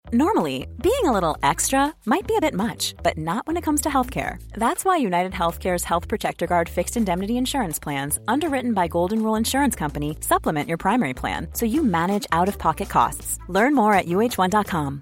Normally, being a little extra might be a bit much, but not when it comes to healthcare. That's why United Healthcare's Health Protector Guard fixed indemnity insurance plans, underwritten by Golden Rule Insurance Company, supplement your primary plan so you manage out-of-pocket costs. Learn more at uh1.com.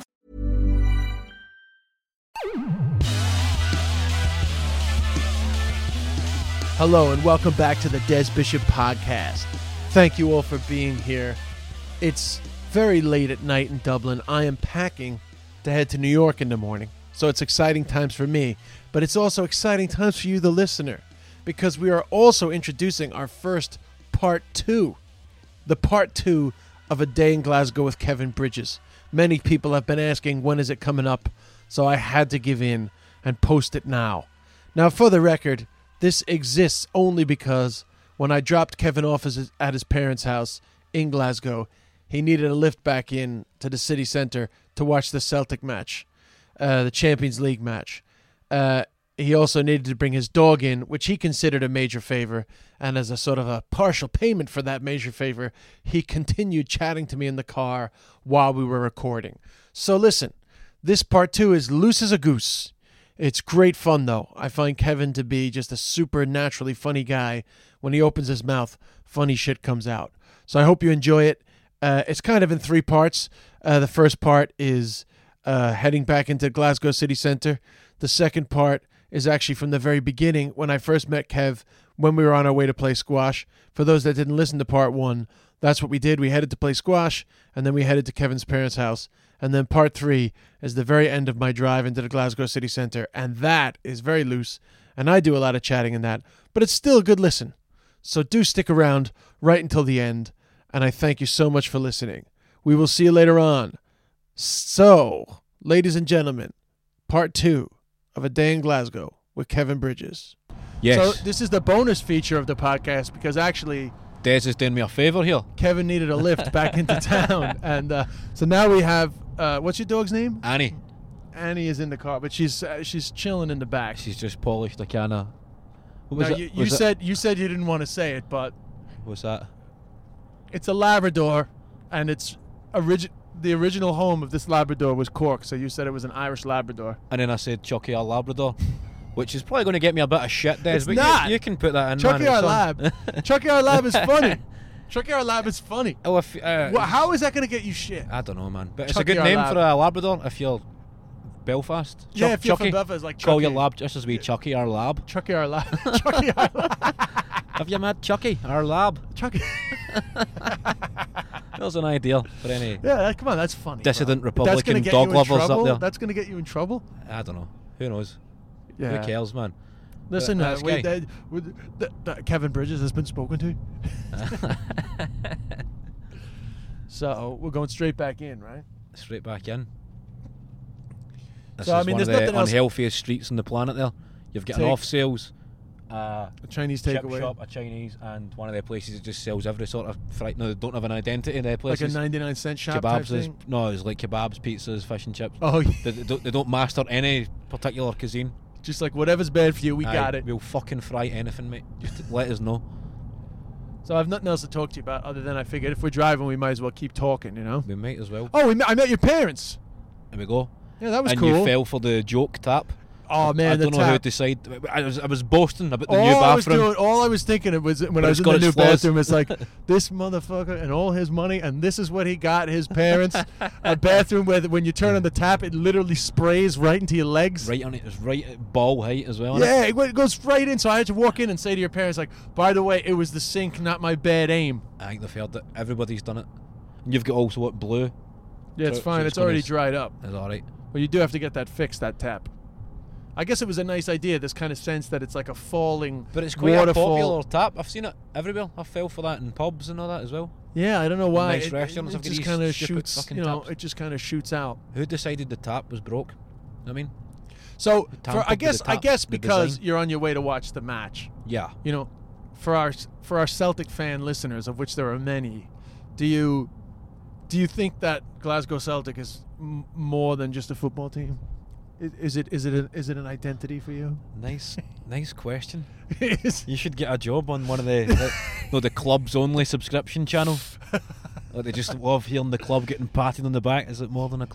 Hello and welcome back to the Des Bishop Podcast. Thank you all for being here. It's very late at night in Dublin. I am packing to head to New York in the morning. So it's exciting times for me, but it's also exciting times for you, the listener, because we are also introducing our first part 2. The part 2 of A Day in Glasgow with Kevin Bridges. Many people have been asking, when is it coming up? So I had to give in and post it now. Now, for the record, this exists only because when I dropped Kevin off at his parents' house in Glasgow, he needed a lift back in to the city centre to watch the Celtic match, the Champions League match. He also needed to bring his dog in, which he considered a major favour, and as a sort of a partial payment for that major favour, he continued chatting to me in the car while we were recording. So listen, this part 2 is loose as a goose. It's great fun, though. I find Kevin to be just a super naturally funny guy. When he opens his mouth, funny shit comes out. So I hope you enjoy it. It's kind of in 3 parts. The first part is heading back into Glasgow City Centre. The second part is actually from the very beginning when I first met Kev when we were on our way to play squash. For those that didn't listen to part 1, that's what we did. We headed to play squash, and then we headed to Kevin's parents' house. And then part 3 is the very end of my drive into the Glasgow City Centre, and that is very loose, and I do a lot of chatting in that, but it's still a good listen. So do stick around right until the end, and I thank you so much for listening. We will see you later on. So, ladies and gentlemen, part 2 of A Day in Glasgow with Kevin Bridges. Yes. So this is the bonus feature of the podcast because actually Des is doing me a favour here. Kevin needed a lift back into town, and so now we have what's your dog's name? Annie. Annie is in the car, but she's chilling in the back. She's just polished a can of... Now, you said you didn't want to say it, but what's that? It's a Labrador, and it's the original home of this Labrador was Cork, so you said it was an Irish Labrador. And then I said Chucky our Labrador, which is probably going to get me a bit of shit, Des. It's but not. You can put that in. Chucky man, our Lab. Chucky our Lab is funny. Chucky our Lab is funny. Oh, if, how is that going to get you shit? I don't know, man. But Chucky it's a good our name Lab. for a Labrador if you're Belfast. Yeah, if you're Chucky. from Belfast, it's like Chucky. Call your lab just as we Chucky our Lab. Chucky our Lab. Chucky our Lab. Have you met Chucky our Lab? Chucky. That was an idea for any Come on, that's funny. dissident bro. Republican dog lovers up there. That's going to get you in trouble? I don't know. Who knows? Yeah. Who cares, man? Listen, Nice guy. Kevin Bridges has been spoken to. So we're going straight back in, right? Straight back in. This So, I is mean, one there's of nothing the else- unhealthiest streets on the planet there. You've got an Take- off sales, A Chinese chip takeaway. shop, a Chinese, and one of their places that just sells every sort of fright. No, they don't have an identity. Their Like a places. 99-cent shop type Kebabs is thing? no, it's like kebabs, pizzas, fish and chips. Oh, yeah. They don't master any particular cuisine. Just like whatever's bad for you, we Aye, got it. We'll fucking fry anything, mate. Just let us know. So I have nothing else to talk to you about other than I figured if we're driving, we might as well keep talking, you know? We might as well. Oh, I met your parents. There we go. Yeah, that was and cool. you fell for the joke tap. Oh, man, I the don't know how to tap. decide. I was boasting about the all new I was bathroom. doing, all I was thinking it was when But I was it's in got the new its flaws. bathroom. It's like this motherfucker and all his money, and this is what he got his parents. A bathroom where when you turn on the tap, it literally sprays right into your legs. Right on it. It's right at ball height as well. Yeah, it goes right in. So I had to walk in and say to your parents, like, by the way, it was the sink, not my bad aim. I think they've heard it. Everybody's done it. And you've got also what, blue? Yeah, it's So- fine. so It's already gonna dried up. It's alright. But you do have to get that fixed, that tap. I guess it was a nice idea, this kind of sense that it's like a falling But it's quite waterfall. a popular tap. I've seen it everywhere. I fell for that in pubs and all that as well. Yeah, I don't know why. Nice restaurants have got just these kind of stupid shoots, fucking you know, taps. it just kind of shoots out. Who decided the tap was broke? I mean, So, tampered I with guess the tap, the because design. you're on your way to watch the match, yeah. you know, for our Celtic fan listeners, of which there are many, do you think that Glasgow Celtic is more than just a football team? Is it an identity for you? Nice question. Is- You should get a job on one of the clubs only subscription channel. Like they just love hearing the club getting patted on the back. Is it more than a club?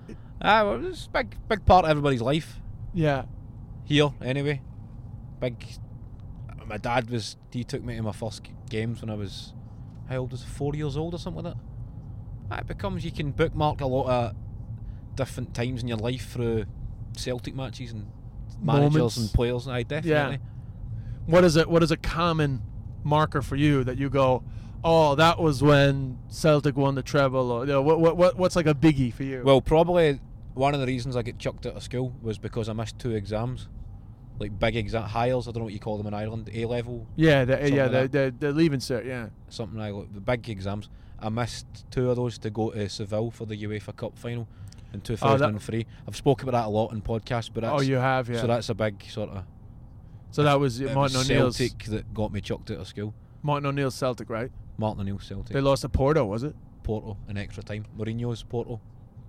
Well, it's a big part of everybody's life Yeah. here. Anyway, big. My dad he took me to my first games when I was, how old was I? 4 years old or something like that. It becomes, you can bookmark a lot of different times in your life through Celtic matches and managers Moments. and players. Aye, definitely. What is a common marker for you that you go, oh, that was when Celtic won the treble, or what's like a biggie for you? Well, probably one of the reasons I get chucked out of school was because I missed 2 exams, like big hires. I don't know what you call them in Ireland, A level, yeah, something like the leaving cert, yeah. something like the big exams. I missed 2 of those to go to Seville for the UEFA Cup final in 2003. I've spoken about that a lot in podcasts, but that's, You have, yeah. so that's a big sort of. So that was It Martin was O'Neill's. Celtic that got me chucked out of school. Martin O'Neill's Celtic, right? Martin O'Neill Celtic. They lost to Porto, was it? Porto in extra time. Mourinho's Porto.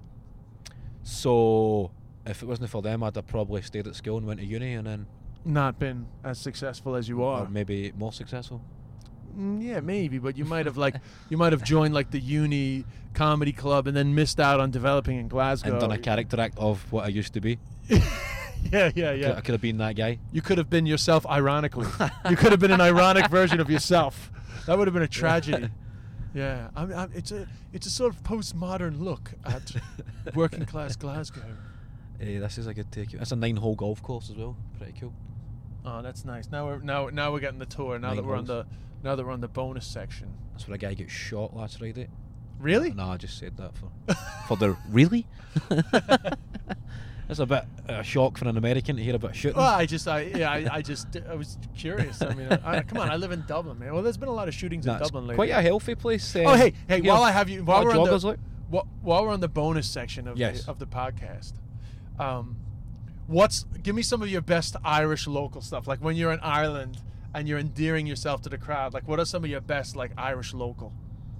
So if it wasn't for them, I'd have probably stayed at school and went to uni, and then Not been as successful as you or are. maybe more successful. Yeah, maybe, but you might have joined like the uni comedy club and then missed out on developing in Glasgow. And done a character act of what I used to be. Yeah. I could have been that guy. You could have been yourself ironically. You could have been an ironic version of yourself. That would have been a tragedy. Yeah, it's a sort of postmodern look at working class Glasgow. This is a good take. That's a 9-hole golf course as well. Pretty cool. Oh, that's nice. Now we're getting the tour. Now that we're on the bonus section. That's where a guy got shot last Friday. Really? No, I just said that for the really. That's a bit a shock for an American to hear about shooting. Well, I was curious. I mean, come on, I live in Dublin, man. Well, there's been a lot of shootings in Dublin lately. Quite a healthy place. Oh, hey, here. while I have you, while we're on the bonus section of Yes. the podcast, give me some of your best Irish local stuff. Like when you're in Ireland and you're endearing yourself to the crowd. Like, what are some of your best like Irish local?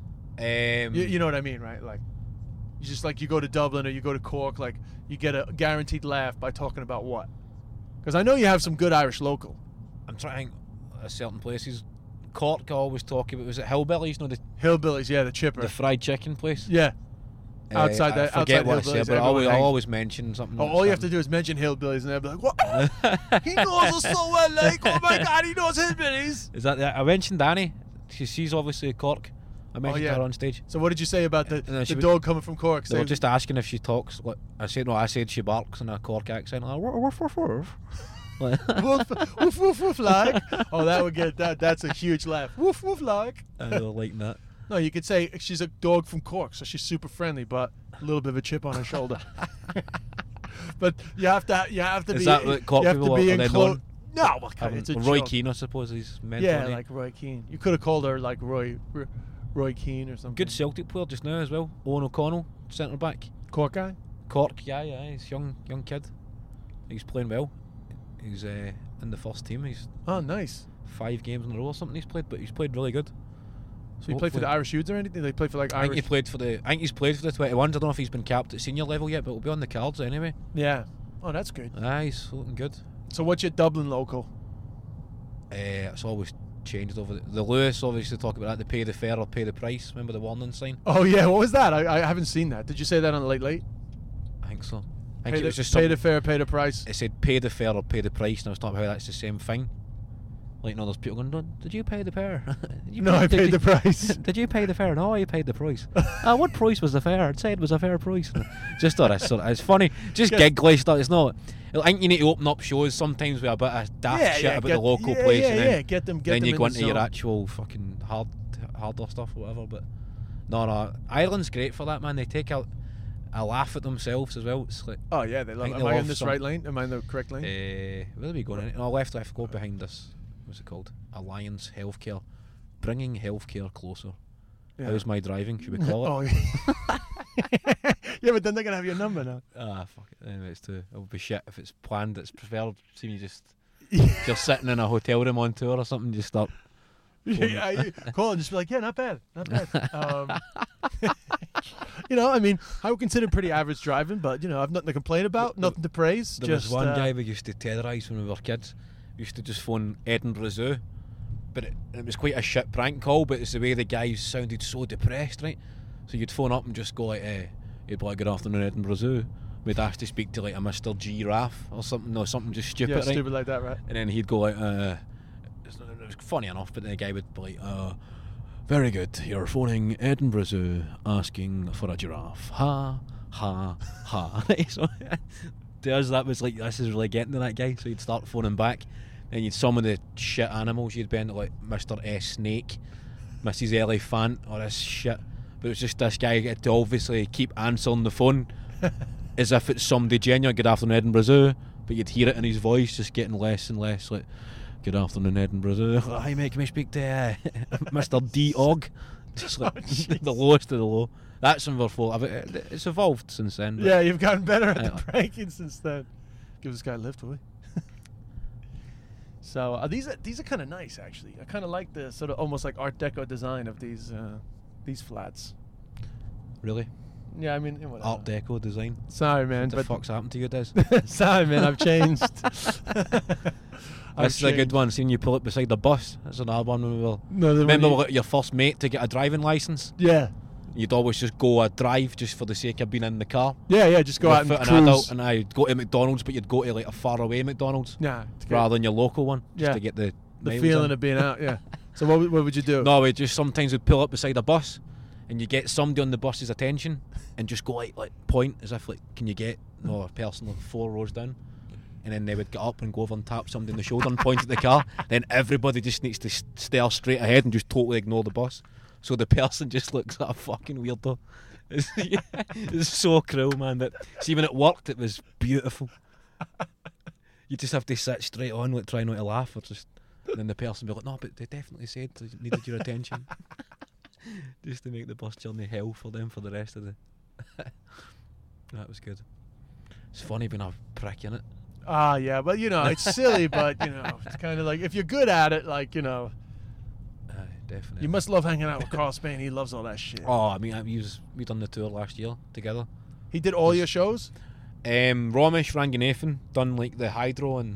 You know what I mean, right? Like, you just like you go to Dublin or you go to Cork, like you get a guaranteed laugh by talking about what? Because I know you have some good Irish local. I'm trying certain places. Cork, I always talk about. Was it Hillbillies? No, the Hillbillies, yeah, the chipper. the fried chicken place. Yeah. Outside I that, forget outside what I Hillbillies, said, but I everyone always hangs. mention something. Oh, all you have to do is mention Hillbillies, and they'll be like, "What? He knows us so well, like, oh my God, he knows Hillbillies." Is that? I mentioned Danny. She's obviously Cork. I mentioned yeah. her on stage. So what did you say about the she was- dog coming from Cork? They were just asking if she talks. Like, I said she barks in a Cork accent. Like, woof, woof, woof. Like, woof, woof, woof, woof, like. Oh, that would get that. That's a huge laugh. Woof, woof, like. I don't like that. No, you could say she's a dog from Cork, so she's super friendly, but a little bit of a chip on her shoulder. But you have to Is be. that what Cork you have people to be are in then close. known? No, well, it's a Roy joke. Keane, I suppose, he's meant. Yeah, like Roy Keane. You could have called her like Roy Keane or something. good Celtic player just now as well. Owen O'Connell, centre back. Cork guy. Cork, yeah, he's young kid. He's playing well. He's in the first team. He's Oh, nice. 5 games in a row or something he's played, but he's played really good. So he played for the Irish Youths or anything? They play for like I think Irish. he's played for the 21s. I don't know if he's been capped at senior level yet, but he'll be on the cards anyway. Yeah. Oh, that's good. He's looking good. So what's your Dublin local? It's always changed over the Lewis. Obviously, talk about that. The pay the fare or pay the price. Remember the warning sign? Oh yeah, what was that? I haven't seen that. Did you say that on the Late? I think so. I Pay think it was just pay something. the fare, pay the price. It said pay the fare or pay the price, and I was talking about how that's the same thing. Like, there's people going, "No, did you pay the fare?" No, I paid the price. Did you pay the fare? No, you paid the price. What price was the fare? It said it was a fair price. Just thought it's funny. Just giggly stuff. It's not. I think you need to open up shows sometimes with a bit of daft shit about the local place, and then, Get them. then you in go the into your zone. actual fucking harder stuff, or whatever. But no, Ireland's great for that, man. They take a laugh at themselves as well. It's like, Oh yeah, they love. think Am they I love in this some- right lane? Am I in the correct lane? where are we going? No, left. Go behind this. What's it called? Alliance Healthcare, bringing healthcare closer. Yeah. How's my driving? Should we call it? Oh yeah. Yeah, but then they're gonna have your number now. Fuck it. Anyway, it would be shit if it's planned. It's preferred. See me if you're sitting in a hotel room on tour or something, just start. Yeah, call and just be like, yeah, not bad. I mean, I would consider pretty average driving, but I've nothing to complain about, nothing to praise. There just was one guy we used to terrorise when we were kids. We used to just phone Edinburgh Zoo, but it was quite a shit prank call. But it's the way the guy sounded so depressed, right? So you'd phone up and just go like, he'd be like, "Good afternoon, Edinburgh Zoo." We'd ask to speak to like a Mr. Giraffe or something. No, something just stupid, Yeah, right? stupid like that, right? And then he'd go like, it was funny enough, but then the guy would be like, "Very good. You're phoning Edinburgh Zoo asking for a giraffe. Ha, ha, ha." So to us, that was like, this is really getting to that guy. So he'd start phoning back, and you'd some of the shit animals you'd been like Mr. S Snake, Mrs. Elephant, or this shit. But it was just this guy had to obviously keep answering the phone as if it's somebody genuine. "Good afternoon, Edinburgh Zoo," but you'd hear it in his voice just getting less and less like, "Good afternoon, Edinburgh Zoo. Hi mate, can we speak to Mr. D Og?" Just like the lowest of the low. That's some of our fault. It's evolved since then. Yeah, you've gotten better at the pranking since then. Give this guy a lift, will we? So these are kind of nice, actually. I kind of like the sort of almost like Art Deco design of these flats. Really? Yeah, I mean, whatever. Art Deco design. Sorry, man. What the fuck's happened to you, Des? Sorry, man. I've changed. That's a good one. Seeing you pull up beside the bus. That's another one. Remember your first mate to get a driving licence? Yeah. You'd always just go a drive just for the sake of being in the car. Yeah, just go out and cruise. An adult, and I'd go to McDonald's, but you'd go to like a far away McDonald's. Yeah. Rather than your local one. Just to get the feeling of being out. Yeah. So what would you do? No, we just sometimes would pull up beside a bus, and you get somebody on the bus's attention, and just go like point as if like, can you get a person like 4 rows down? And then they would get up and go over and tap somebody in the shoulder and point at the car. Then everybody just needs to stare straight ahead and just totally ignore the bus. So the person just looks like a fucking weirdo. It's so cruel, man. But see, when it worked, it was beautiful. You just have to sit straight on, like try not to laugh, or just. And then the person will be like, "No, but they definitely said they needed your attention." Just to make the bus journey hell for them for the rest of the. That was good. It's funny being a prick in it. Yeah, but it's silly, but it's kind of like if you're good at it, like definitely. You must love hanging out with Carl Spain. He loves all that shit. Oh, I mean, we done the tour last year together. He did all your shows? Ramesh Ranganathan done like the Hydro and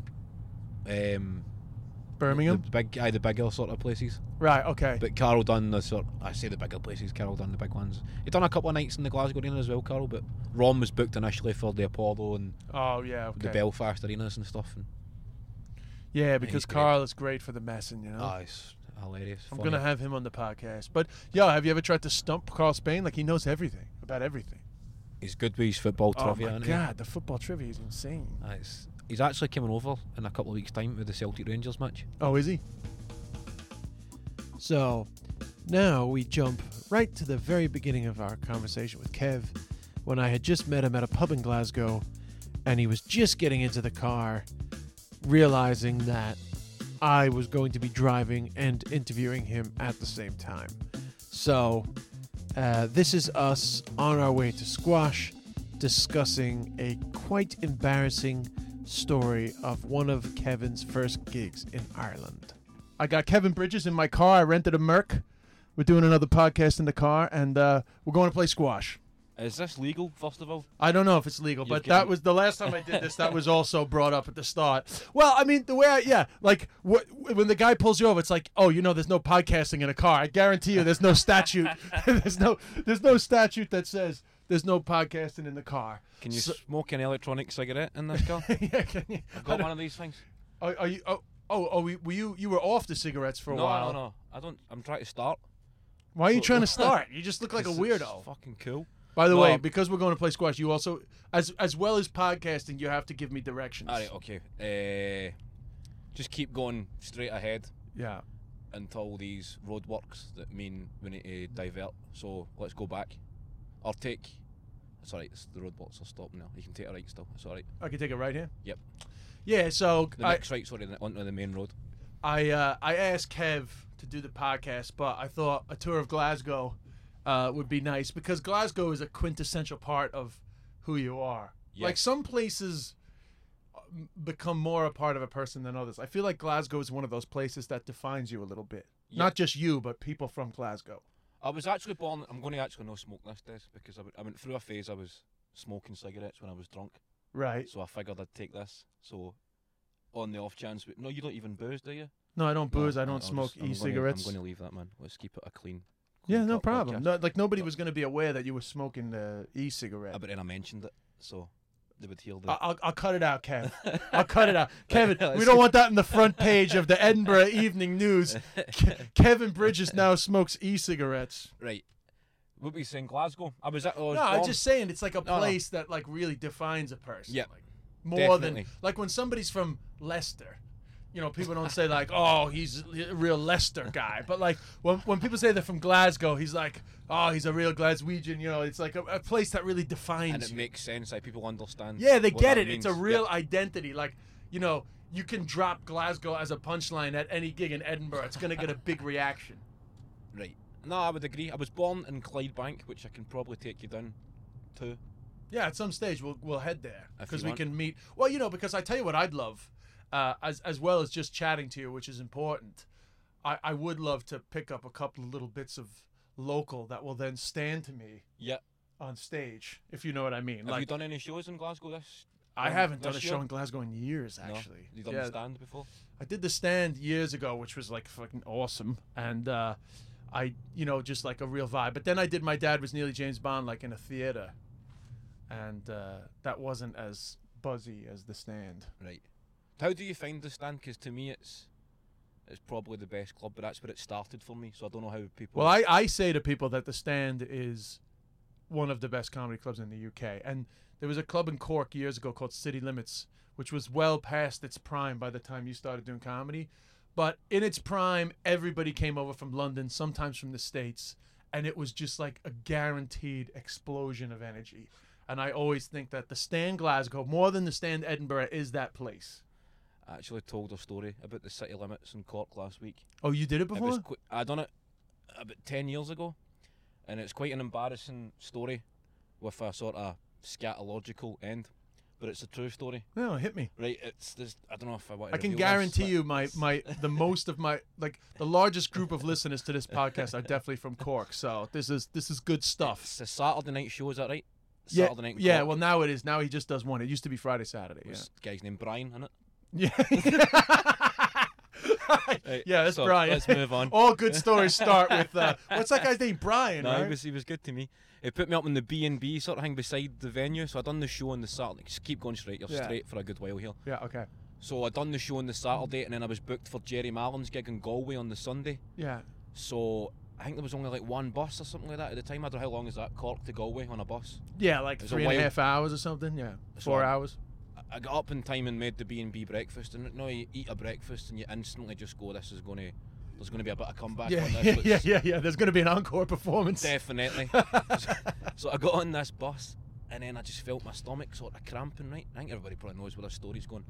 Birmingham? The bigger sort of places. Right, okay. But Carl done I say the bigger places, Carl done the big ones. He done a couple of nights in the Glasgow Arena as well, Carl, but Rom was booked initially for the Apollo and the Belfast arenas and stuff. And yeah, because Carl is great for the messing, Oh, it's hilarious. I'm going to have him on the podcast. But, have you ever tried to stump Carl Spain? Like, he knows everything, about everything. He's good with his football trivia. Oh, my God, the football trivia is insane. He's actually coming over in a couple of weeks' time with the Celtic Rangers match. Oh, is he? So, now we jump right to the very beginning of our conversation with Kev, when I had just met him at a pub in Glasgow, and he was just getting into the car, realizing that I was going to be driving and interviewing him at the same time. So, this is us on our way to Squash, discussing a quite embarrassing story of one of Kevin's first gigs in Ireland. I got Kevin Bridges in my car. I rented a Merc. We're doing another podcast in the car, and we're going to play squash. Is this legal, first of all? I don't know if it's legal, but that was the last time I did this. That was also brought up at the start. Well, I mean, the way when the guy pulls you over, it's like, there's no podcasting in a car. I guarantee you, there's no statute. there's no statute that says there's no podcasting in the car. Can you smoke an electronic cigarette in this car? Yeah, can you? I've got one of these things. Are you? You were off the cigarettes for a while. No. I don't. I'm trying to start. Why are you trying to start? You just look like a weirdo. It's fucking cool. By the way, because we're going to play squash, you also, as well as podcasting, you have to give me directions. All right, okay. Just keep going straight ahead. Yeah. Until these roadworks that mean we need to divert. So let's go back. Or take. It's alright. The roadworks are stopped now. You can take a right still. It's alright. I can take a right here. Yep. Yeah. So the next right, onto the main road. I asked Kev to do the podcast, but I thought a tour of Glasgow would be nice because Glasgow is a quintessential part of who you are. Yes. Like some places become more a part of a person than others. I feel like Glasgow is one of those places that defines you a little bit. Yep. Not just you, but people from Glasgow. I was actually born. I'm going to actually no smoke this days because I went through a phase I was smoking cigarettes when I was drunk. Right. So I figured I'd take this. So on the off chance, you don't even booze, do you? No, I don't booze. I don't smoke e-cigarettes. I'm going to leave that, man. Let's keep it a clean Yeah, no Cup problem. podcast. No, like nobody was going to be aware that you were smoking the e-cigarette. But then I mentioned it, so they would hear the. I'll cut it out, Kev. I'll cut it out. Kevin, let's we don't go. want that in the front page of the Edinburgh Evening News. Kevin Bridges now smokes e-cigarettes. Right. What were you saying, Glasgow? I was No, I'm born- just saying it's like a No. place that like really defines a person. Yeah, Like, more definitely. than like when somebody's from Leicester. You know, people don't say like, "Oh, he's a real Leicester guy," but like when people say they're from Glasgow, he's like, "Oh, he's a real Glaswegian." You know, it's like a place that really defines and it you. makes sense. Like people understand. Yeah, they what get that it. means. It's a real Yeah. identity. Like, you know, you can drop Glasgow as a punchline at any gig in Edinburgh. It's going to get a big reaction. Right. No, I would agree. I was born in Clydebank, which I can probably take you down to. Yeah, at some stage we'll head there If because you we want. can meet. Well, you know, because I tell you what I'd love, as well as just chatting to you, which is important. I would love to pick up a couple of little bits of local that will then stand to me Yeah. on stage, if you know what I mean. Have you done any shows in Glasgow this? I haven't done a this show year? in Glasgow in years, No? actually. You done Yeah, the stand before? I did the stand years ago, which was like fucking awesome, and I, you know, just like a real vibe. But then I did My Dad Was Nearly James Bond, like in a theater, and that wasn't as buzzy as the stand. Right. How do you find the stand? Because to me, it's probably the best club, but that's where it started for me. So I don't know how people. Well, I say to people that the stand is one of the best comedy clubs in the UK, and there was a club in Cork years ago called City Limits, which was well past its prime by the time you started doing comedy. But in its prime, everybody came over from London, sometimes from the States, and it was just like a guaranteed explosion of energy. And I always think that the stand Glasgow, more than the stand Edinburgh, is that place. I actually told a story about the City Limits in Cork last week. Oh, you did it It before? was I done it about 10 years ago, and it's quite an embarrassing story with a sort of scatological end, but it's a true story. No, hit me. Right, it's this. I don't know if I want to I can reveal this, guarantee but you the most of my the largest group of listeners to this podcast are definitely from Cork. So this is good stuff. It's a Saturday night show, is that right? Yeah, Saturday night in yeah. Cork. Well, now it is. Now he just does one. It used to be Friday, Saturday. Yeah. This guy's named Brian, isn't it? Yeah. Right, Yeah, that's so Brian. Let's move on. All good stories start with what's that guy's name? Brian, No, right? he was good to me. He put me up in the B&B sort of thing beside the venue. So I done the show on the Saturday. Just keep going straight. You're Yeah. straight for a good while here. Yeah. Okay. So I done the show on the Saturday, and then I was booked for Jerry Mallon's gig in Galway on the Sunday. Yeah. So I think there was only like one bus or something like that at the time. I don't know how long is that, Cork to Galway on a bus. Yeah, like It was a 3.5 hours or something. Yeah. So 4 I- hours. I got up in time and made the B&B breakfast, and no, you eat a breakfast and you instantly just go, there's going to be a bit of comeback Yeah. on Yeah. this. Yeah. There's going to be an encore performance. Definitely. so I got on this bus, and then I just felt my stomach sort of cramping, right? I think everybody probably knows where their story's going.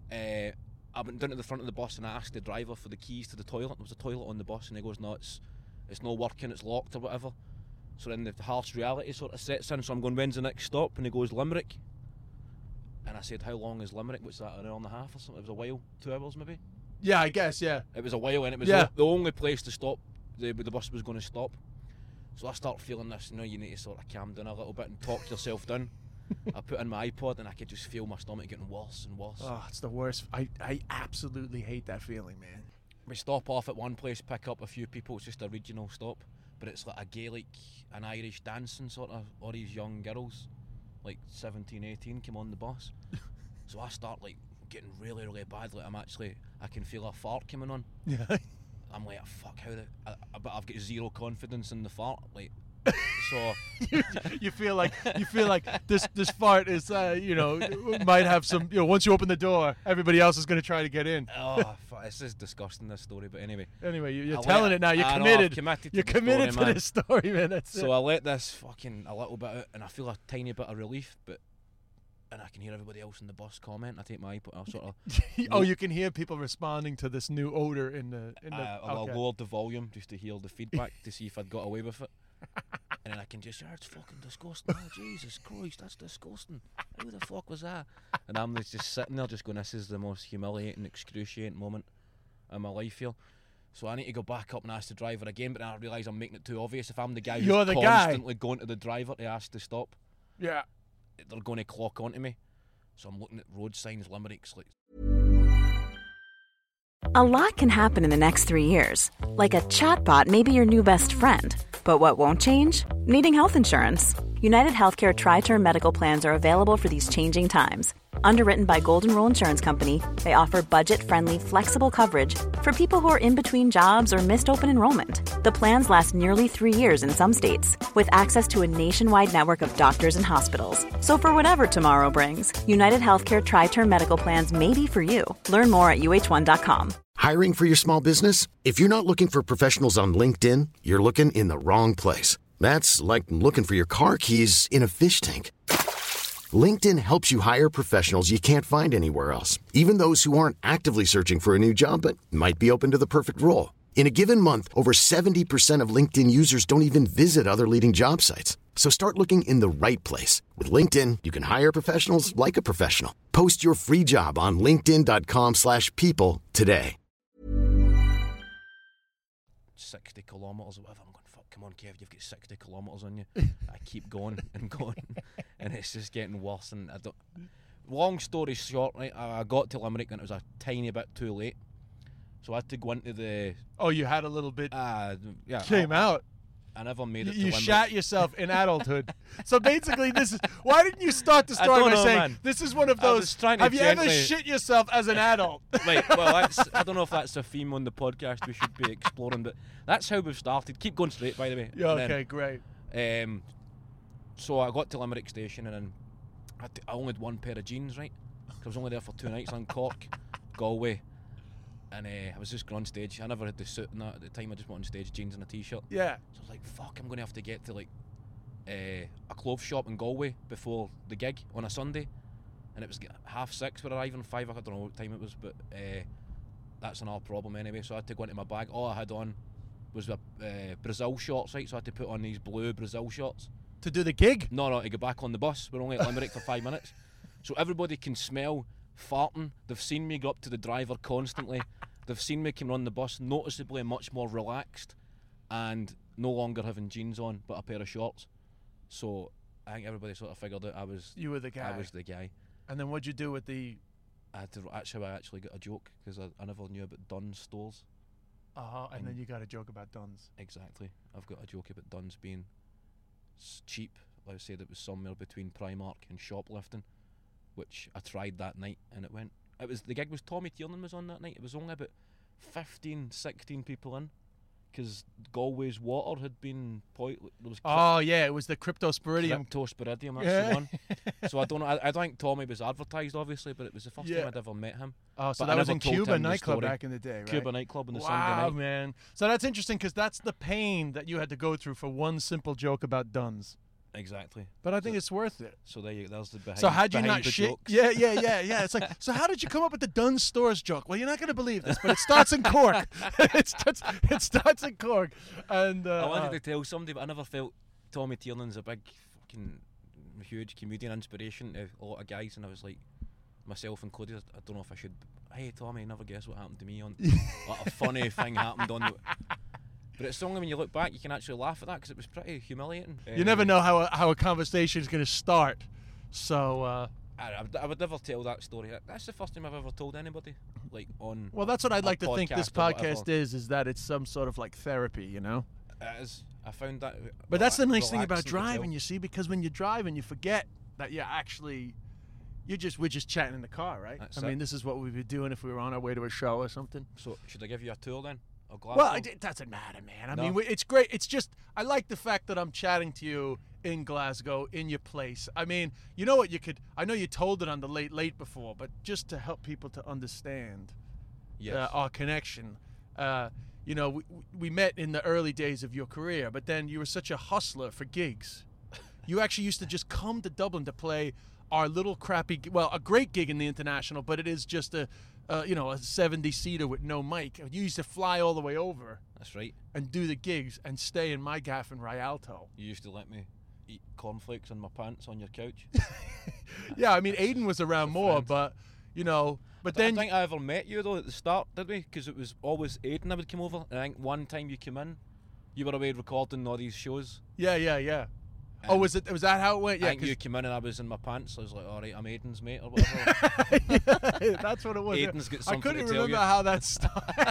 I went down to the front of the bus and I asked the driver for the keys to the toilet. There was a toilet on the bus, and he goes, no, it's not working, it's locked or whatever. So then the harsh reality sort of sets in, so I'm going, when's the next stop? And he goes, Limerick. And I said, how long is Limerick? What's that, an hour and a half or something? It was a while, 2 hours maybe? Yeah, I guess. Yeah. It was a while, and it was Yeah. the only place to stop. The bus was going to stop. So I start feeling this. You need to sort of calm down a little bit and talk yourself down. I put in my iPod, and I could just feel my stomach getting worse and worse. Oh, it's the worst. I absolutely hate that feeling, man. We stop off at one place, pick up a few people. It's just a regional stop, but it's like a Gaelic and Irish dancing sort of. All these young girls, like 17, 18, came on the bus. So I start like getting really, really bad. Like I can feel a fart coming on. Yeah. I'm like, fuck, but I've got zero confidence in the fart. Like, so you feel like this fart is might have some, once you open the door, everybody else is going to try to get in. fuck, it's just disgusting, this story. But anyway, Anyway, you're I telling let- it now. You're I know, committed. I've committed to You're the committed story, to man. this story, man. That's So it. I let this fucking a little bit out, and I feel a tiny bit of relief, and I can hear everybody else in the bus comment. I take my iPod, I sort of Oh, you can hear people responding to this new odor in the. I okay. lowered the volume just to hear the feedback to see if I'd got away with it. And then I can just hear, it's fucking disgusting. Oh, Jesus Christ, that's disgusting. Who the fuck was that? And I'm just sitting there just going, this is the most humiliating, excruciating moment in my life here. So I need to go back up and ask the driver again, but then I realise I'm making it too obvious. If I'm the guy who's You're the guy. constantly going to the driver to ask to stop, Yeah. they're going to clock onto me. So I'm looking at road signs, Limerick's like A lot can happen in the next 3 years. Like a chatbot may be your new best friend. But what won't change? Needing health insurance. United Healthcare Tri-Term Medical Plans are available for these changing times. Underwritten by Golden Rule Insurance Company, they offer budget-friendly, flexible coverage for people who are in between jobs or missed open enrollment. The plans last nearly 3 years in some states, with access to a nationwide network of doctors and hospitals. So for whatever tomorrow brings, United Healthcare Tri-Term Medical Plans may be for you. Learn more at uh1.com. Hiring for your small business? If you're not looking for professionals on LinkedIn, you're looking in the wrong place. That's like looking for your car keys in a fish tank. LinkedIn helps you hire professionals you can't find anywhere else, even those who aren't actively searching for a new job but might be open to the perfect role. In a given month, over 70% of LinkedIn users don't even visit other leading job sites. So start looking in the right place. With LinkedIn, you can hire professionals like a professional. Post your free job on linkedin.com/people today. 60 kilometres or whatever. I'm going, fuck, come on, Kev, you've got 60 kilometres on you. I keep going and going, and it's just getting worse. And I don't. Long story short, right, I got to Limerick and it was a tiny bit too late. So I had to go into the... Oh, you had a little bit yeah, came out. I never made it to You Limerick. shot yourself in adulthood. So basically, this is... Why didn't you start the story by saying, man. this is one of I was those... trying to Have you ever gently- shit yourself as an adult? Right, well, I don't know if that's a theme on the podcast we should be exploring, but that's how we've started. Keep going straight, by the way. Yeah, And okay, great. then, so I got to Limerick Station, and then I only had one pair of jeans, right? 'Cause I was only there for 2 nights on Cork, Galway, and I was just going on stage. I never had the suit and that at the time. I just went on stage, jeans and a t-shirt. Yeah. So I was like, fuck, I'm going to have to get to like a clothes shop in Galway before the gig on a Sunday. And it was 6:30, we're arriving, 5 o'clock, I don't know what time it was, but that's another problem anyway. So I had to go into my bag. All I had on was Brazil shorts, right? So I had to put on these blue Brazil shorts. To do the gig? No, to get back on the bus. We're only at Limerick for 5 minutes. So everybody can smell farting. They've seen me go up to the driver constantly. They've seen me come on the bus noticeably much more relaxed and no longer having jeans on but a pair of shorts. So I think everybody sort of figured out You were the guy. I was the guy. And then what'd you do with the... I actually got a joke because I never knew about Dunn's stores. And then you got a joke about Dunn's. Exactly. I've got a joke about Dunn's being cheap. Let's say that it was somewhere between Primark and shoplifting, which I tried that night and it went. The gig was Tommy Tiernan was on that night. It was only about 15, 16 people in because Galway's water had been Yeah, it was the Cryptosporidium. Cryptosporidium, that's the one. So I don't know. I don't think Tommy was advertised, obviously, but it was the first time I'd ever met him. Oh, so But I that was never in told Cuba him the nightclub story. back in the day, right? Cuba nightclub on the Sunday Wow, night. man. So that's interesting because that's the pain that you had to go through for one simple joke about Dunn's. Exactly. But I think it's worth it. So there's the behind. So how'd you behind not the shit? jokes. Yeah. It's like, so how did you come up with the Dunn's stores joke? Well, you're not going to believe this, but it starts in Cork. it starts in Cork. And I wanted to tell somebody, but I never felt Tommy Tiernan's a big, fucking, huge comedian inspiration to a lot of guys, and I was like, myself included, I don't know if I should. Hey, Tommy, never guess what happened to me on. Like a funny thing happened on. But it's only when you look back you can actually laugh at that because it was pretty humiliating. You never know how a conversation is going to start. So I would never tell that story. That's the first time I've ever told anybody. Like on. Well, that's what I'd like to think this podcast or whatever. podcast is that it's some sort of like therapy, you know? It is. I found that. But that's the nice thing about relaxing to tell. driving, you see, because when you drive and you forget that you're actually, we're just chatting in the car, right? That's I mean, it. this is what we'd be doing if we were on our way to a show or something. So should I give you a tour then? Well, it doesn't matter, man. I No? mean, it's great. It's just, I like the fact that I'm chatting to you in Glasgow, in your place. I mean, you know what, I know you told it on the late before, but just to help people to understand Yes. our connection. You know, we met in the early days of your career, but then you were such a hustler for gigs. You actually used to just come to Dublin to play our little crappy, a great gig in the International, but it is just a 70-seater with no mic. You used to fly all the way over That's right. and do the gigs and stay in my gaff in Rialto. You used to let me eat cornflakes in my pants on your couch. Yeah, I mean, Aidan was around more, friend. but, but I then... don't think I ever met you though at the start, did we? Because it was always Aidan that would come over. And I think one time you came in, you were away recording all these shows. Yeah. Oh, was that how it went? I Yeah, think 'cause you came in and I was in my pants. I was like, all right, I'm Aiden's mate or whatever. yeah, that's what it was. Aiden's got I something couldn't to tell remember you. how that started.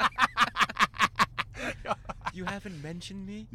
You haven't mentioned me.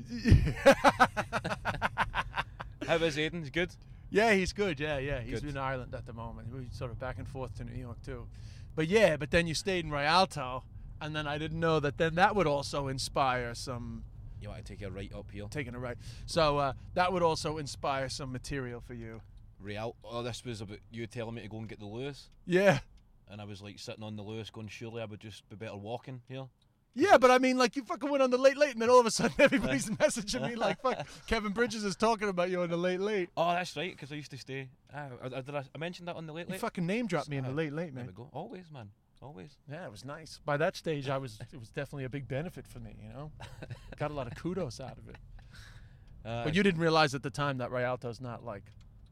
How is Aiden's good? Yeah, he's good. Yeah. He's Good. in Ireland at the moment. We're sort of back and forth to New York too. But then you stayed in Rialto, and then I didn't know that then that would also inspire some You want to take a right up here? taking a right. So that would also inspire some material for you. Real. Oh, this was about you telling me to go and get the Lewis, Yeah. and I was like sitting on the Lewis, going, surely I would just be better walking here. Yeah, but I mean, like, you fucking went on the Late Late, and then all of a sudden everybody's messaging me like, fuck, Kevin Bridges is talking about you on the Late Late. Oh, that's right, because I used to stay. I mentioned that on the Late You Late. fucking name dropped me in the Late Late, There we man. go. Always, man. Always. Yeah, it was nice. By that stage, it was definitely a big benefit for me, you know? Got a lot of kudos out of it. But you didn't realize at the time that Rialto's not I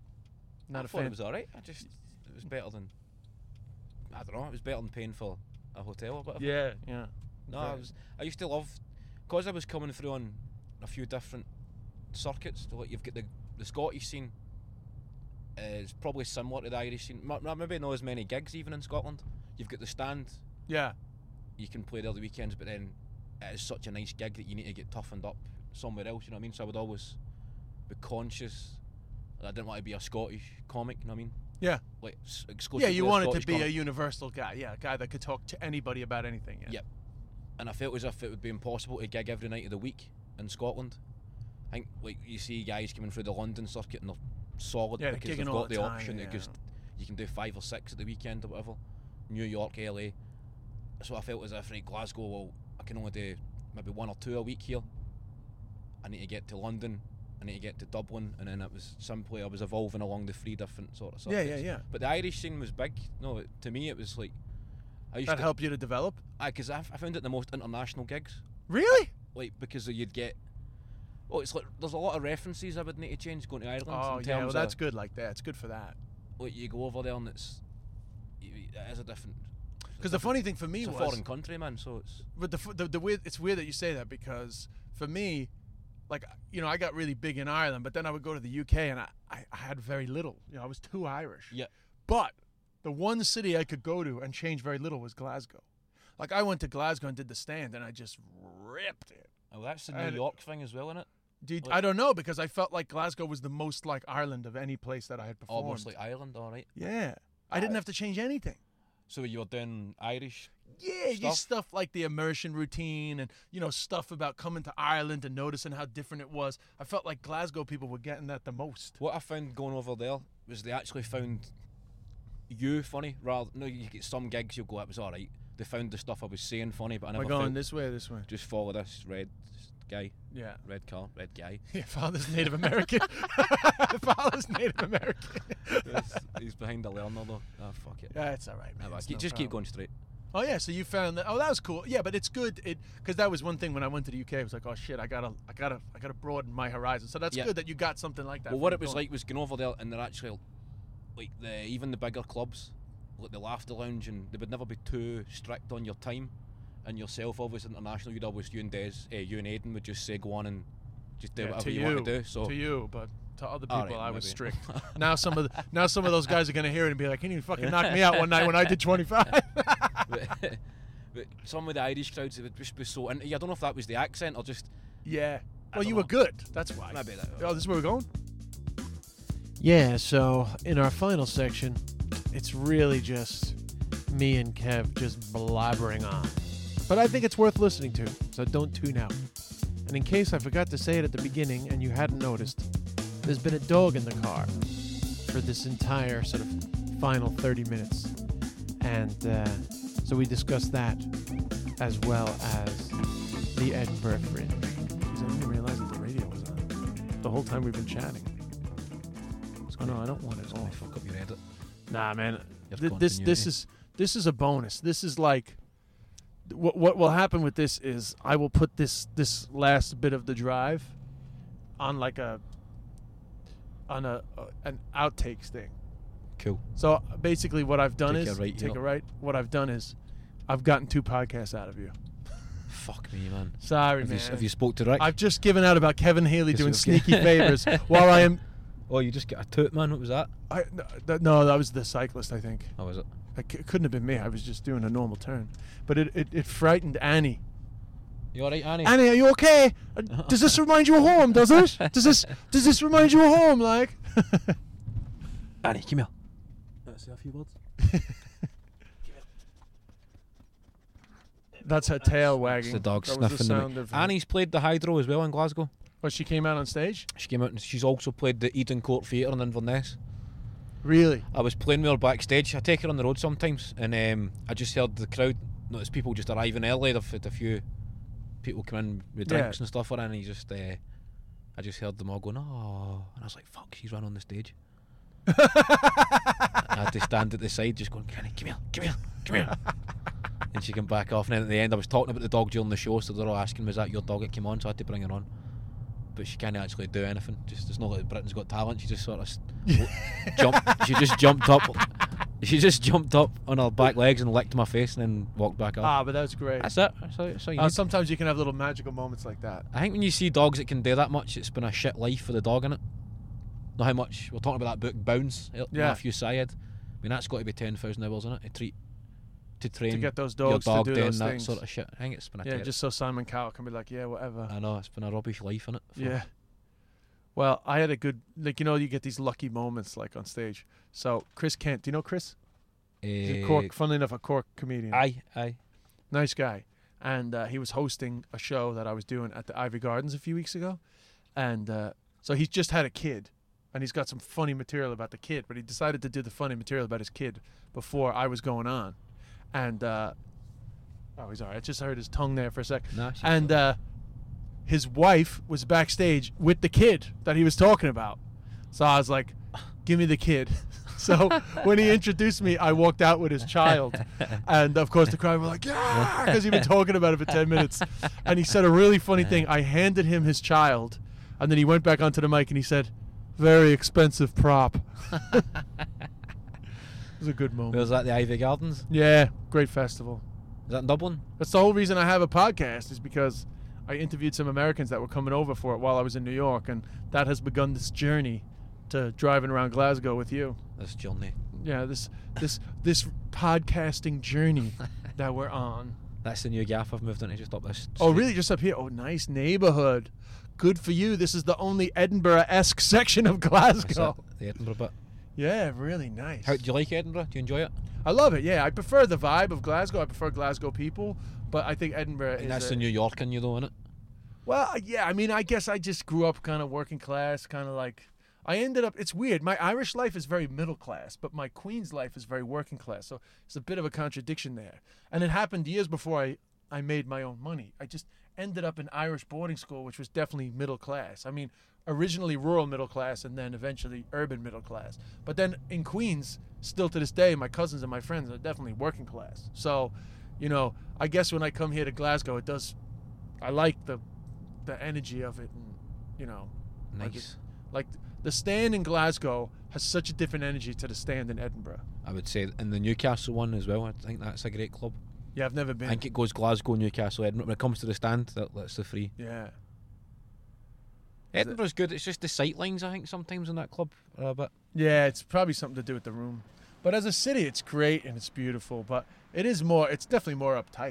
a thought fan. it was alright. It was better than, I don't know, it was better than paying for a hotel or whatever. Yeah. No, I used to love, because I was coming through on a few different circuits. Like you've got the Scottish scene is probably similar to the Irish scene. Maybe not as many gigs even in Scotland. You've got the Stand. Yeah. You can play there the weekends, but then it is such a nice gig that you need to get toughened up somewhere else. You know what I mean? So I would always be conscious that I didn't want to be a Scottish comic. You know what I mean? Yeah. Like exclusively. Yeah, you a wanted to Scottish be a comic. universal guy. Yeah, a guy that could talk to anybody about anything. Yeah. Yep. And I felt as if it would be impossible to gig every night of the week in Scotland. I think like you see guys coming through the London circuit and they're solid Yeah, they're because they've gigging all got the the time, option yeah. to just you can do 5 or 6 at the weekend or whatever. New York, LA. So I felt as if right, Glasgow, well, I can only do maybe 1 or 2 a week here. I need to get to London, I need to get to Dublin, and then it was simply I was evolving along the 3 different sort of circuits. Yeah. But the Irish scene was big. No, to me it was like I used That to helped you to develop? because I found it the most international gigs. Really? Like because you'd get it's like there's a lot of references I would need to change going to Ireland. Oh, in yeah, well, terms that's of, good like that. It's good for that. like you go over there and it is a different. Because the funny thing for me It's a was... foreign country, man. So it's But the weird, it's weird that you say that because for me, like, you know, I got really big in Ireland, but then I would go to the UK and I had very little. You know, I was too Irish. yeah. But the one city I could go to and change very little was Glasgow. Like, I went to Glasgow and did the Stand, and I just ripped it. Oh, that's the And- New York thing as well, isn't it? Dude, I don't know, because I felt like Glasgow was the most like Ireland of any place that I had performed. Almost like Ireland, all right. Yeah. I didn't have to change anything. So you were doing Irish. Yeah, Stuff? just stuff like the immersion routine and, you know, stuff about coming to Ireland and noticing how different it was. I felt like Glasgow people were getting that the most. What I found going over there was they actually found you funny. Rather, no, you get some gigs you'll go, it was all right. They found the stuff I was saying funny, but I Am never I going felt, this way or this way? just follow this red guy, Yeah. red car, red guy. Your father's Native American. Father's Native American. he's behind the learner though. Oh fuck it. Yeah, it's all right, man. Nah, It's keep no going problem. straight. Oh yeah, so you found that. Oh, that was cool. Yeah, but it's good. Because that was one thing when I went to the UK. I was like, oh shit, I gotta broaden my horizon. So that's Yeah. good that you got something like that. Well, for what you it was going. like was going over there and they're actually like even the bigger clubs, like the Laughter Lounge, and they would never be too strict on your time and yourself. Obviously, international, you'd always you and Aiden would just say go on and just do Yeah, whatever to you you, want to do. So to you, but to other All people, right, I was maybe. strict. now some of those guys are gonna hear it and be like, "Can you fucking knock me out one night when I did 25?" but some of the Irish crowds, they would just be so into you. I don't know if that was the accent or just Yeah. I Well, don't you know. were good. That's why. Maybe that- Oh, this is where we're going? Yeah, so in our final section, it's really just me and Kev just blabbering on. But I think it's worth listening to, so don't tune out. And in case I forgot to say it at the beginning and you hadn't noticed, there's been a dog in the car for this entire sort of final 30 minutes. And so we discussed that as well as the Edinburgh Fringe. Because I didn't realize that the radio was on the whole time we've been chatting. Oh no, I don't want it oh, off. fuck up your edit. Nah, man. Your This continuity. this is a bonus. This is like what will happen with this is I will put this last bit of the drive on like an outtakes thing. Cool. So basically, what I've done Take is a right take here. a right. What I've done is I've gotten 2 podcasts out of you. Fuck me, man. Sorry, Have man. have you spoke to Rick? I've just given out about Kevin Haley doing okay. sneaky favors while I am. Oh, you just got a toot, man. What was that? No, that was the cyclist, I think. Oh, was it? It couldn't have been me. I was just doing a normal turn. But it frightened Annie. You alright, Annie? Annie, are you okay? Does this remind you of home, does it? Does this remind you of home, like? Annie, come here. Let's say a few words. That's her tail wagging. It's the dog That was sniffing the the sound of Annie's played the Hydro as well in Glasgow. Oh, she came out on stage? She came out and she's also played the Eden Court Theatre in Inverness. Really? I was playing with her backstage. I take her on the road sometimes, and I just heard the crowd. Notice people just arriving early. They've had a few people come in with drinks and stuff, and I just heard them all going, "Oh," and I was like, "Fuck, she's run on the stage." I had to stand at the side, just going, "Annie, come here." And she came back off, and then at the end, I was talking about the dog during the show, so they're all asking, "Was that your dog that came on?" So I had to bring her on. But she can't actually do anything. Just it's not like Britain's Got Talent. She just sort of jumped. She just jumped up. She just jumped up on her back legs and licked my face, and then walked back up. But that's great. That's it. That's all you need. Sometimes you can have little magical moments like that. I think when you see dogs that can do that much, it's been a shit life for the dog, innit? Not how much we're talking about that book Bounds. Matthew Syed. I mean, that's got to be 10,000 hours in it to train To get those dogs your dog to do doing those that things. sort of shit. I think it's been a Just so Simon Cowell can be like, yeah, whatever. I know, it's been a rubbish life, innit? Yeah. Well, I had a good, you get these lucky moments like on stage. So Chris Kent, do you know Chris? He's a Cork, funnily enough, a Cork comedian. Aye. Nice guy. And he was hosting a show that I was doing at the Ivy Gardens a few weeks ago. And so he's just had a kid. And he's got some funny material about the kid. But he decided to do the funny material about his kid before I was going on. And, he's all right. I just heard his tongue there for a sec. Nah, and his wife was backstage with the kid that he was talking about. So I was like, give me the kid. So when he introduced me, I walked out with his child. And, of course, the crowd were like, yeah, because he'd been talking about it for 10 minutes. And he said a really funny thing. I handed him his child, and then he went back onto the mic and he said, very expensive prop. It was a good moment. Was that the Ivy Gardens? Yeah, great festival. Is that in Dublin? That's the whole reason I have a podcast, is because I interviewed some Americans that were coming over for it while I was in New York, and that has begun this journey to driving around Glasgow with you. This journey. Yeah, this podcasting journey that we're on. That's the new gaff I've moved into, just up this street. Oh, really? Just up here? Oh, nice neighborhood. Good for you. This is the only Edinburgh-esque section of Glasgow. The Edinburgh bit. Yeah, really nice. How do you like Edinburgh? Do you enjoy it? I love it, yeah. I prefer the vibe of Glasgow. I prefer Glasgow people, but I think Edinburgh is... That's the New York in you, though, innit? Well, yeah, I mean, I guess I just grew up kind of working class, kind of like... I ended up... It's weird. My Irish life is very middle class, but my Queen's life is very working class, so it's a bit of a contradiction there. And it happened years before I made my own money. I just ended up in Irish boarding school, which was definitely middle class. I mean, originally rural middle class and then eventually urban middle class. But then in Queens, still to this day, my cousins and my friends are definitely working class. So, I guess when I come here to Glasgow, it does... I like the energy of it, and, Nice. Like the Stand in Glasgow has such a different energy to the Stand in Edinburgh. I would say, and the Newcastle one as well, I think that's a great club. Yeah, I've never been. I think it goes Glasgow, Newcastle, Edinburgh. When it comes to the Stand, that's the three. Yeah. Edinburgh's good. It's just the sight lines, I think, sometimes in that club are a bit... Yeah, it's probably something to do with the room. But as a city, it's great and it's beautiful. But it's definitely more uptight.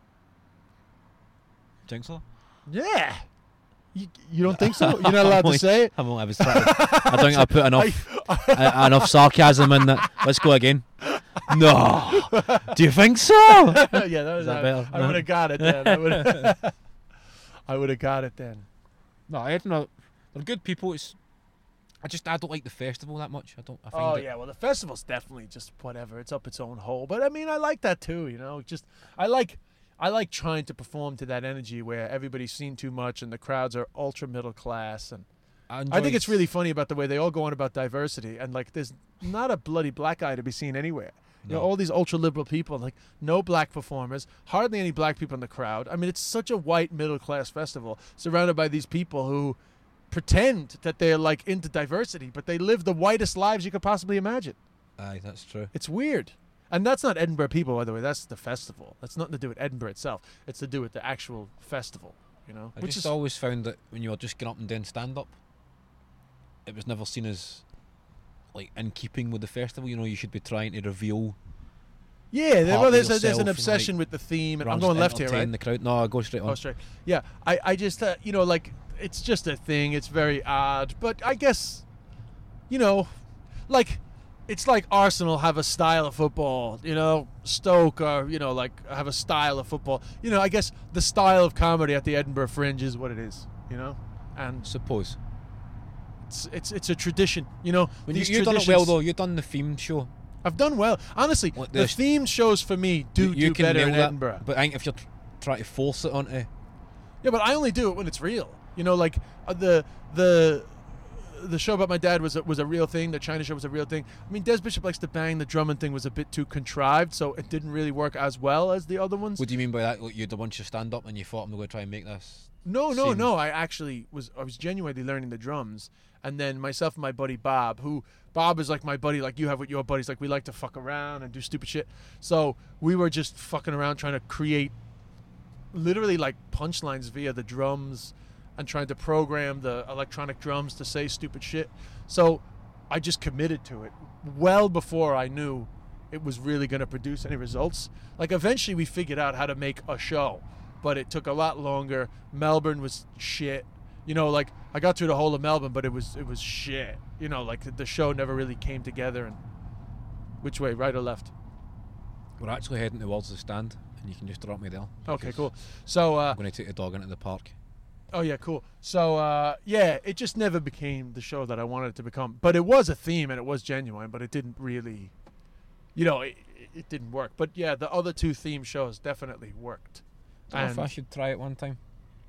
Think so? Yeah. You don't think so? You're not allowed to say it? I was trying I don't think I put enough sarcasm in that. Let's go again. No. Do you think so? Yeah, that was better? I would have got it then. I would have got it then. No, Edinburgh, they're good people. I don't like the festival that much. Yeah, well, the festival's definitely just whatever. It's up its own hole. But I mean, I like that too. I like trying to perform to that energy where everybody's seen too much and the crowds are ultra middle class. And I think it's really funny about the way they all go on about diversity, and like there's not a bloody black eye to be seen anywhere. No. All these ultra liberal people, like no black performers, hardly any black people in the crowd. I mean, it's such a white middle class festival surrounded by these people who pretend that they're like into diversity, but they live the whitest lives you could possibly imagine. Aye, that's true. It's weird. And that's not Edinburgh people, by the way. That's the festival. That's nothing to do with Edinburgh itself. It's to do with the actual festival, you know? I just always found that when you were just getting up and doing stand-up, it was never seen as, like, in keeping with the festival. You know, you should be trying to reveal... Yeah, there's an yourself obsession and, with the theme. And I'm rather going than left here, entertain right? the crowd. No, I go straight on. Oh, straight. Yeah, I just, you know, like, it's just a thing. It's very odd. But I guess, you know, like, it's like Arsenal have a style of football, you know, Stoke are, you know, like, have a style of football. You know, I guess the style of comedy at the Edinburgh Fringe is what it is, you know? And Suppose. it's a tradition, you know? When These you've done it well, traditions- though. You've done the themed show. I've done well. Honestly, What, the there's- themed shows for me do can better nail in that, Edinburgh. But I think if you're trying to force it onto... Yeah, but I only do it when it's real. You know, like the show about my dad was a real thing. The China show was a real thing. I mean, Des Bishop Likes to Bang, the drumming thing was a bit too contrived, so it didn't really work as well as the other ones. What do you mean by that? Like, you had a bunch of stand-up and you thought, I'm going to try and make this... No. seem- I actually was genuinely learning the drums, and then myself and my buddy Bob, who Bob is like my buddy, like you have with your buddies. Like we like to fuck around and do stupid shit. So we were just fucking around trying to create, literally like punchlines via the drums, and trying to program the electronic drums to say stupid shit. So I just committed to it well before I knew it was really going to produce any results. Like eventually we figured out how to make a show, but it took a lot longer. Melbourne was shit. You know, like I got through the whole of Melbourne, but it was shit. You know, like the show never really came together. And which way, right or left? We're actually heading towards the stand, and you can just drop me there. Okay, because cool. So I'm going to take the dog into the park. oh yeah, cool. So yeah, it just never became the show that I wanted it to become. But it was a theme and it was genuine, but it didn't really, you know, it didn't work. But yeah, the other two theme shows definitely worked. I don't know if I should try it one time.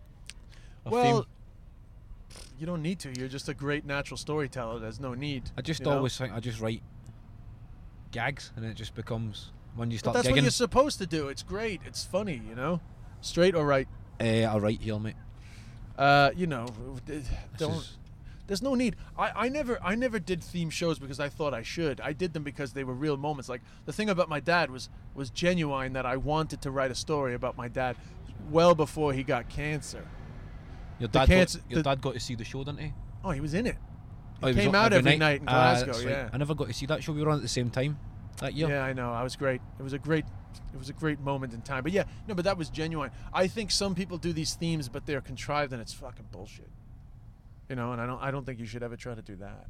A well, theme. you don't need to. You're just a great natural storyteller. There's no need. I just you know? always think I just write gags, and it just becomes when you But start that's what gigging. you're supposed to do. It's great. It's funny, you know? Straight or right? I'll write here, mate. You know, don't. There's no need. I never did theme shows because I thought I should. I did them because they were real moments. Like the thing about my dad was genuine, that I wanted to write a story about my dad well before he got cancer. Your The dad, cancer- your dad got to see the show, didn't he? Oh, he was in it. Oh, He was came on out every night in Glasgow. that's right. Yeah. I never got to see that show. We were on at the same time that year. Yeah, I know. I was great. It was a great moment in time. But yeah, no, but that was genuine. I think some people do these themes, but they're contrived and it's fucking bullshit. You know, and I don't think you should ever try to do that.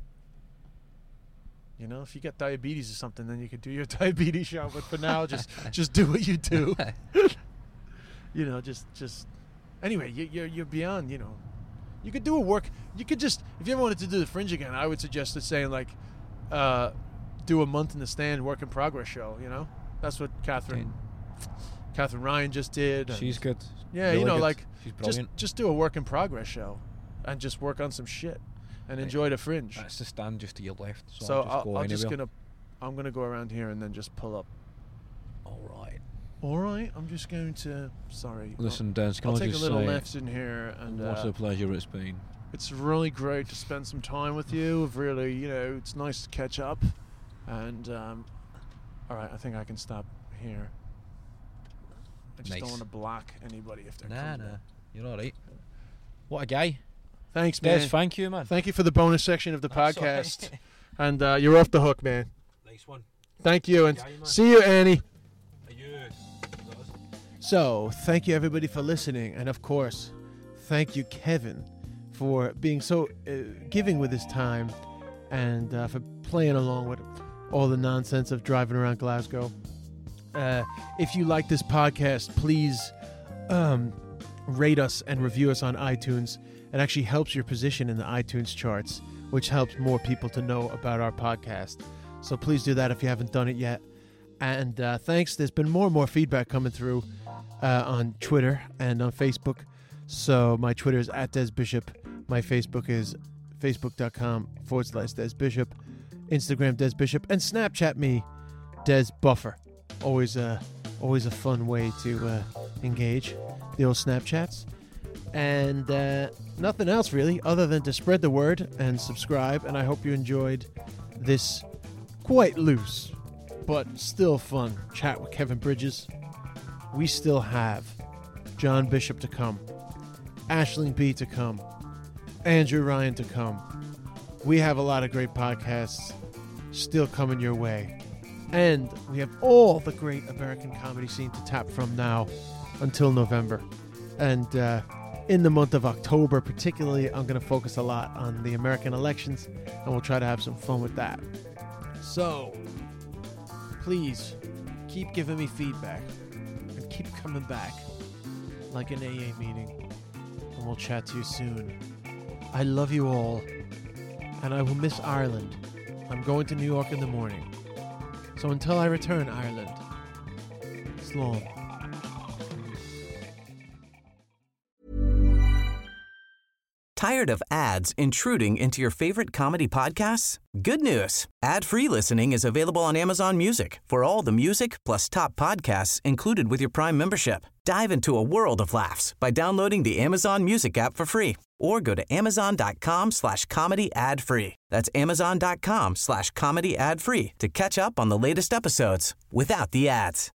You know, if you get diabetes or something, then you could do your diabetes show. But for now, just do what you do. You know, just anyway, you're beyond. You know, you could do a work. You could just, if you ever wanted to do the Fringe again, I would suggest it saying like, do a month in the stand work in progress show. You know, that's what Catherine Ryan just did. and- She's good. Yeah, Really you know, good. like She's brilliant. just do a work in progress show, and just work on some shit, and enjoy the Fringe. That's the stand just to your left. So, So I'll just go anywhere. I'm gonna go around here and then just pull up. All right. All right, I'm just going to. Sorry. Listen, Dan, can I'll I take a just little say, left in here, and what a pleasure it's been. it's really great to spend some time with you. Really, you know, it's nice to catch up. And all right, I think I can stop here. I just don't Nice. want to block anybody if they're Nah, coming. nah. You're all right. What a guy. Thanks, Des, man. thank you, man. Thank you for the bonus section of the That's all right. podcast. And you're off the hook, man. Nice one. Thank you, and Yeah, man. see you, Annie. Are you? So, thank you, everybody, for listening. And, of course, thank you, Kevin, for being so giving with his time and for playing along with all the nonsense of driving around Glasgow. If you like this podcast, please rate us and review us on iTunes. It actually helps your position in the iTunes charts, which helps more people to know about our podcast. So please do that if you haven't done it yet. And thanks. There's been more and more feedback coming through on Twitter and on Facebook. So my Twitter is @DesBishop. My Facebook is facebook.com/DesBishop. Instagram DesBishop. And Snapchat me, DesBuffer. Always a fun way to engage the old Snapchats. And nothing else really other than to spread the word and subscribe. And I hope you enjoyed this quite loose but still fun chat with Kevin Bridges. We still have John Bishop to come, Aisling B to come, Andrew Ryan to come. We have a lot of great podcasts still coming your way. And we have all the great American comedy scene to tap from now until November. And in the month of October, particularly, I'm going to focus a lot on the American elections, and we'll try to have some fun with that. So, please, keep giving me feedback, and keep coming back, like an AA meeting, and we'll chat to you soon. I love you all, and I will miss Ireland. I'm going to New York in the morning. So until I return, Ireland, slán. Tired of ads intruding into your favorite comedy podcasts? Good news. Ad-free listening is available on Amazon Music for all the music plus top podcasts included with your Prime membership. Dive into a world of laughs by downloading the Amazon Music app for free or go to amazon.com/comedy ad-free. That's amazon.com/comedy ad-free to catch up on the latest episodes without the ads.